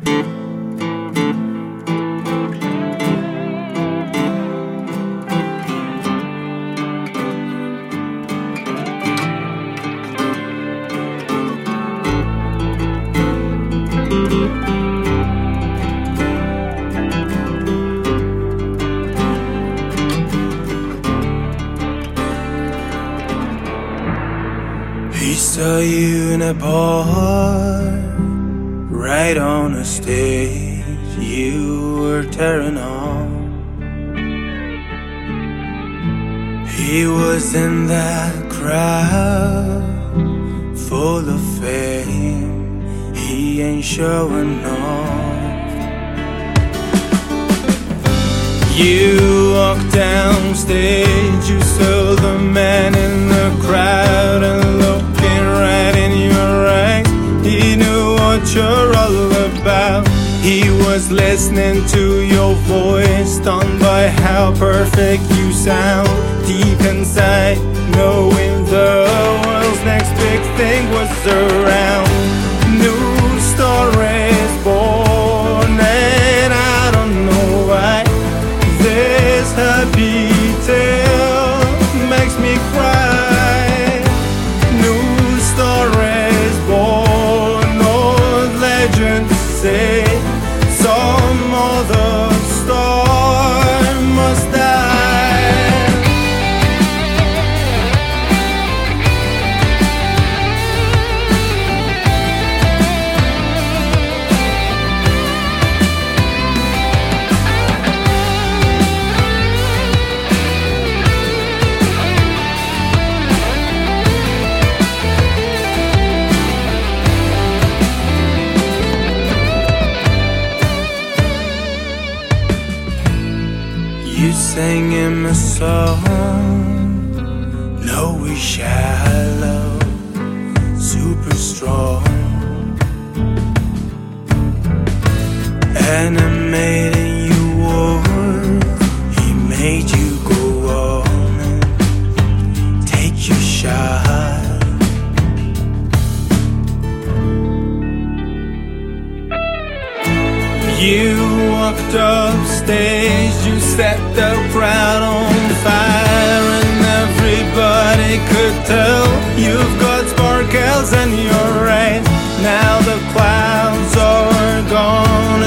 He saw you in a bar, right on the stage you were tearing on. He was in that crowd, full of fame, he ain't showing off. You walked down stage, you saw the man in the crowd, and looking right in your eyes, he knew what you're all about. He was listening to your voice, stunned by how perfect you sound. Deep inside, knowing the world's next big thing was around. New stories born, and I don't know why this happy tale makes me cry. New stories born, old legends say some other star must die. You sang him a song, no we shallow, super strong, animating you war. He made you go on and take your shot. You walked up stage, you set the crowd on fire, and everybody could tell you've got sparkles in your eyes. Now the clouds are gone